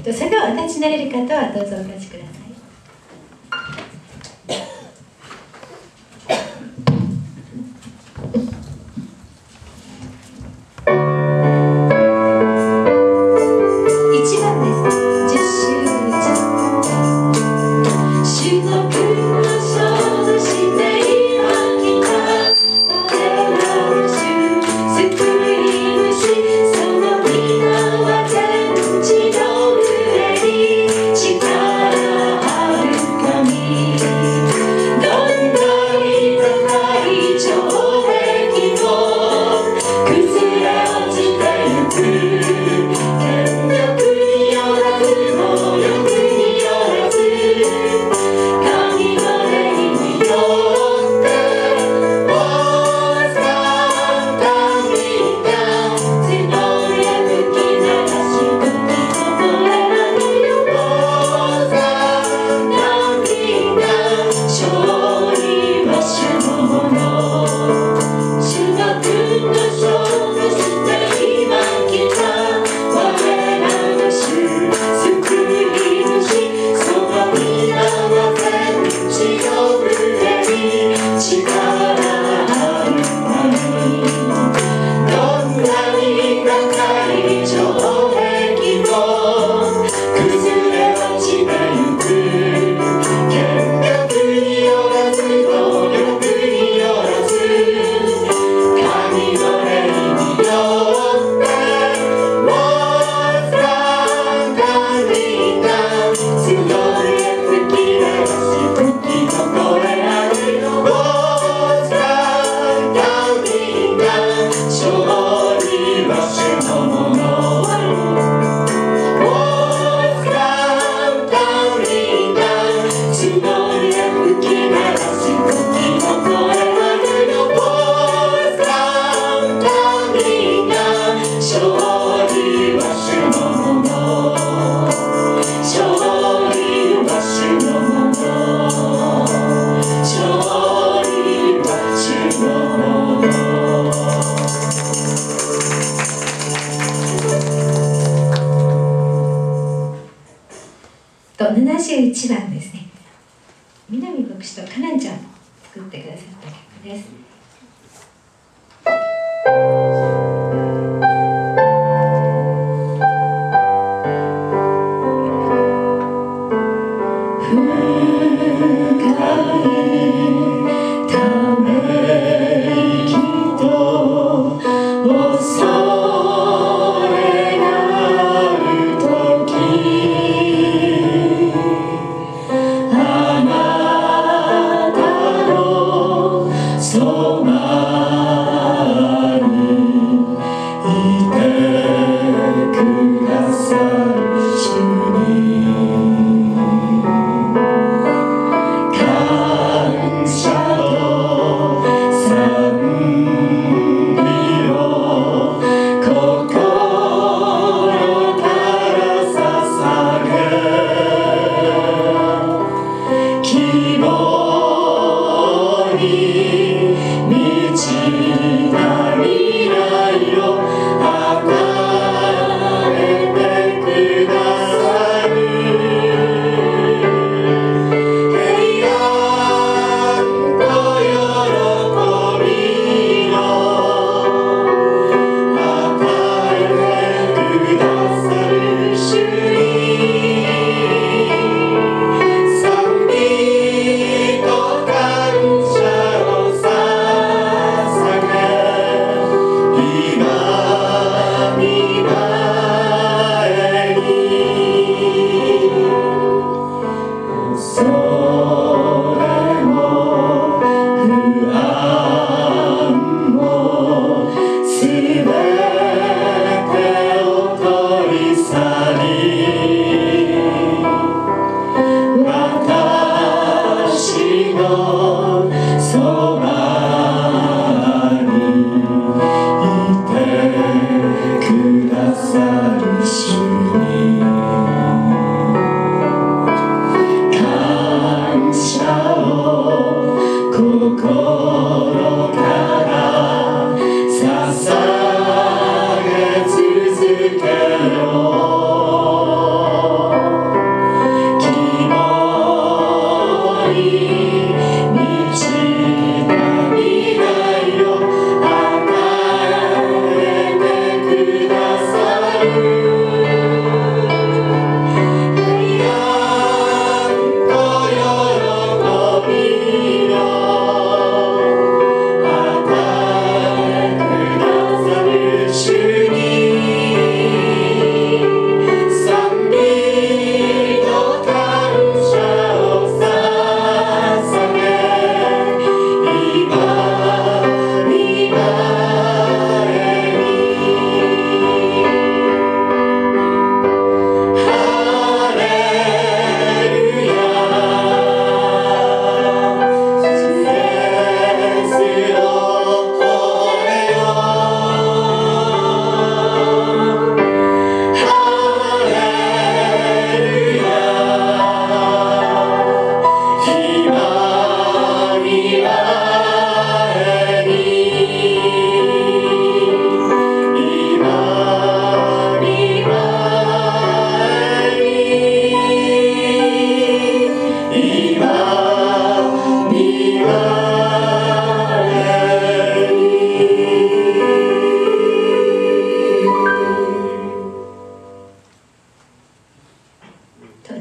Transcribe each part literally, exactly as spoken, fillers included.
それではお立ちになれる方はどうぞお立ちください。ななじゅういちばんですね。南牧師とかなちゃん作ってくださった曲です。 So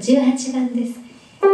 じゅうはちばんです。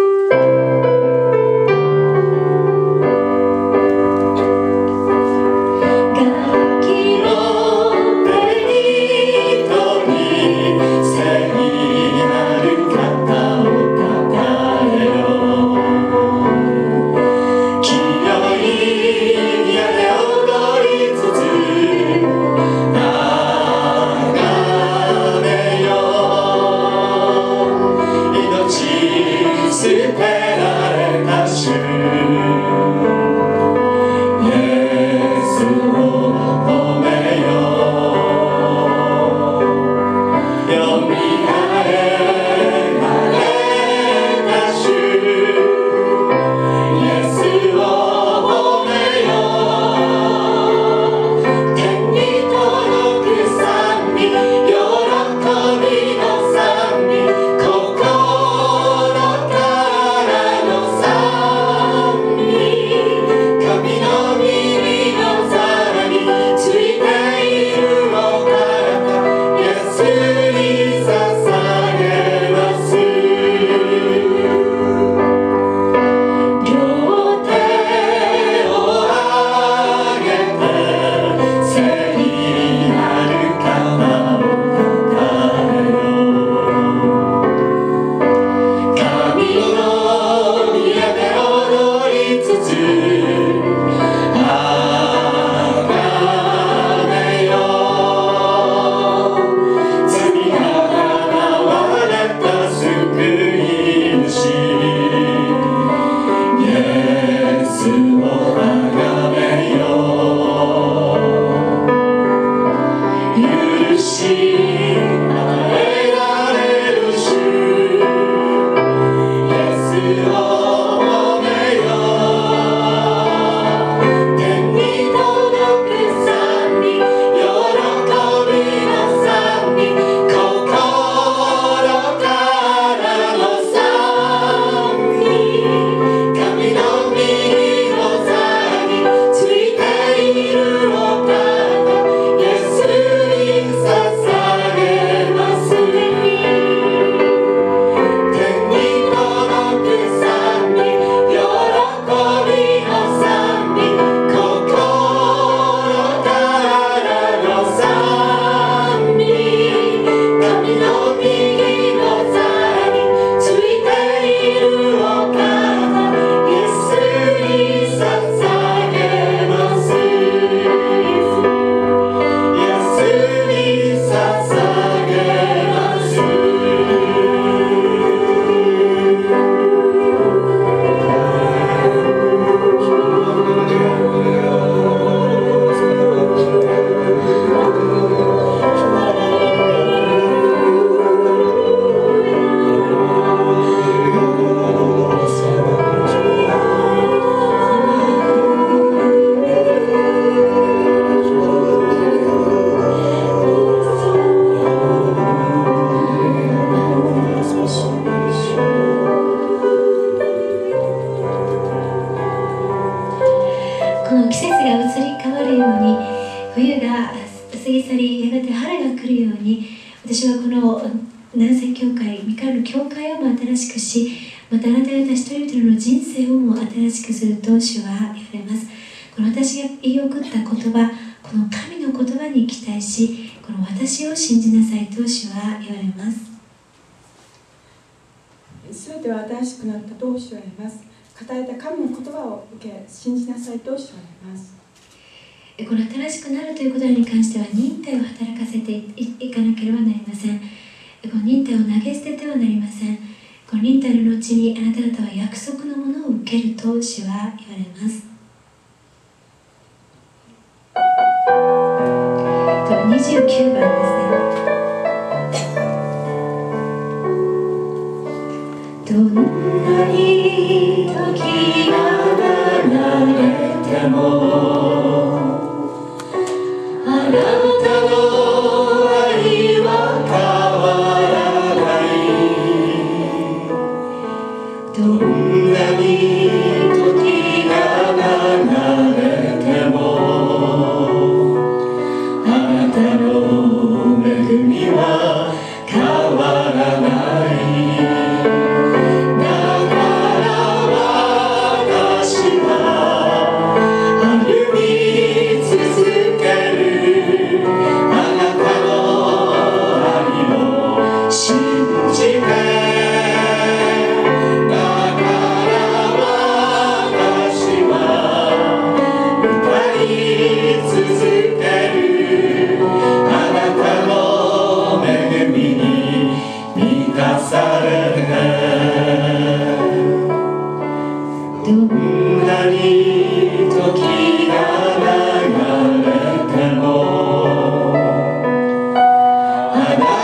信じなさいと主は言います。 この新しくなるということに関しては忍耐を働かせていかなければなりません。この忍耐を投げ捨ててはなりません。この忍耐の後にあなた方は約束のものを受けると主は言われます。とにじゅうきゅうばんですね。どんなに時が流れてもあなたの愛は変わらない。どんなに時が流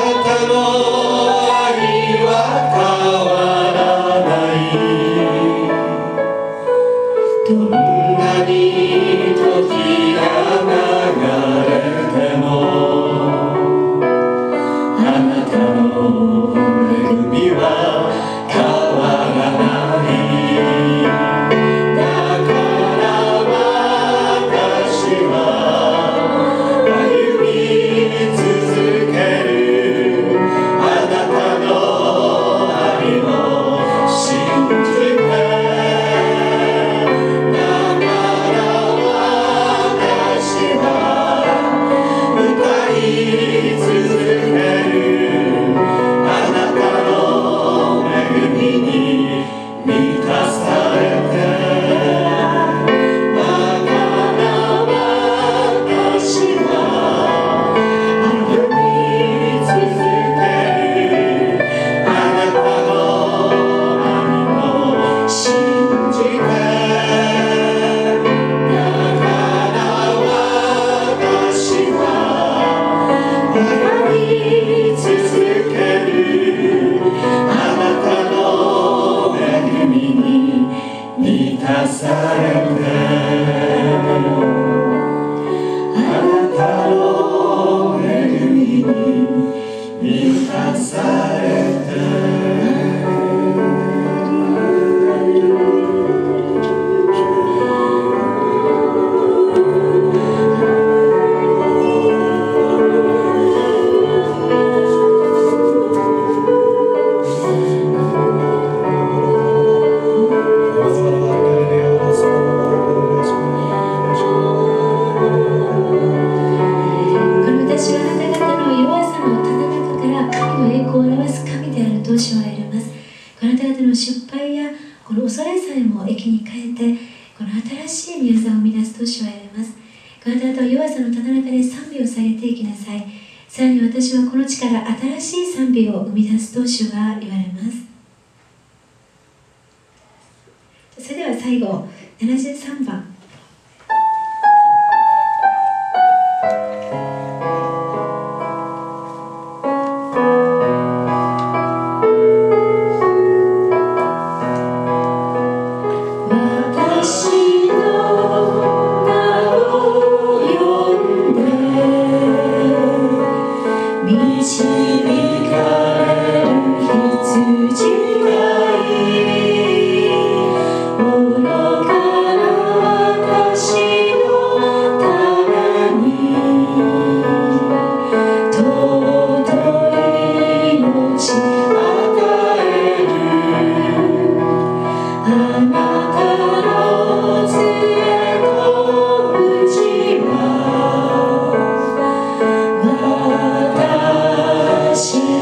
私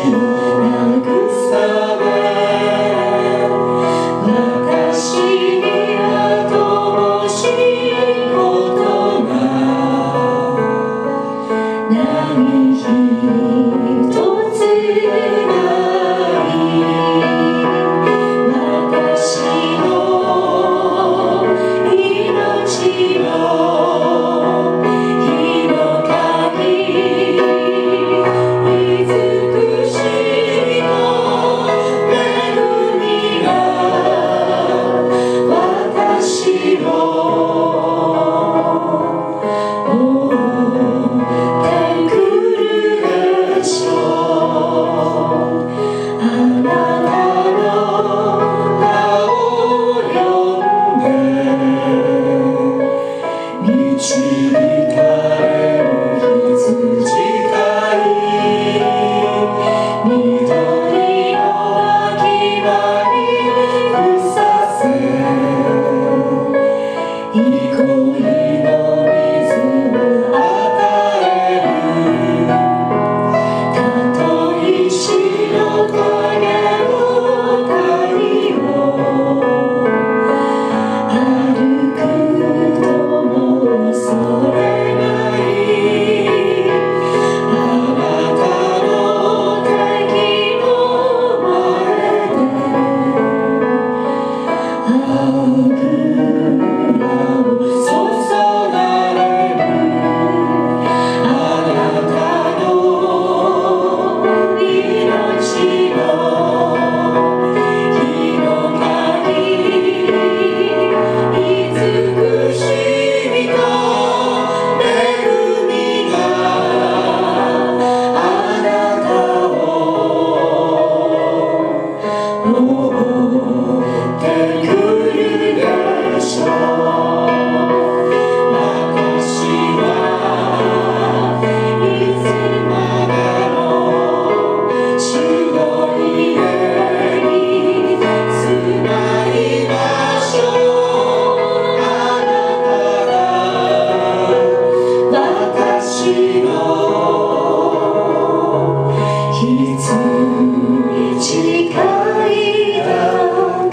に近いだ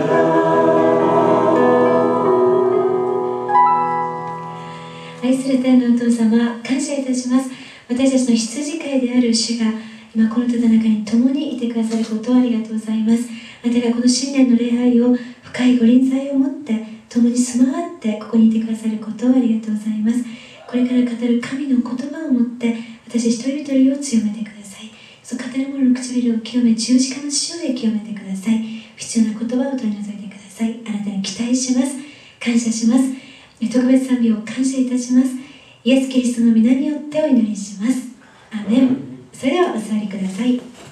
から愛する天のお父様、感謝いたします。私たちの羊飼いである主が今この戸の中に共にいてくださることをありがとうございます。またがこの新年の礼拝を深いご臨在を持って共に住まわってここにいてくださることをありがとうございます。これから語る神の言葉を持って私一人一人を強めてください。その語る者の唇を清め、十字架の塩で清めてください。不必要な言葉を取り除いてください。あなたに期待します。感謝します。特別賛美を感謝いたします。イエス・キリストの皆によってお祈りします。アーメン。それではお座りください。